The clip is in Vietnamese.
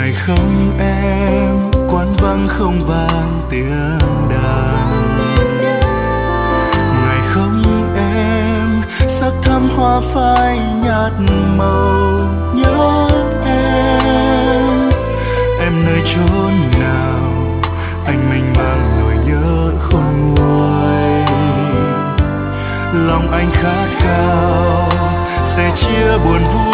ngày không em, quán vắng không vang tiếng đàn. Ngày không em, sắc thắm hoa phai nhạt màu. Nhớ em nơi chốn nào, anh mênh mang nỗi nhớ khôn nguôi. Lòng anh khát khao sẽ chia buồn vui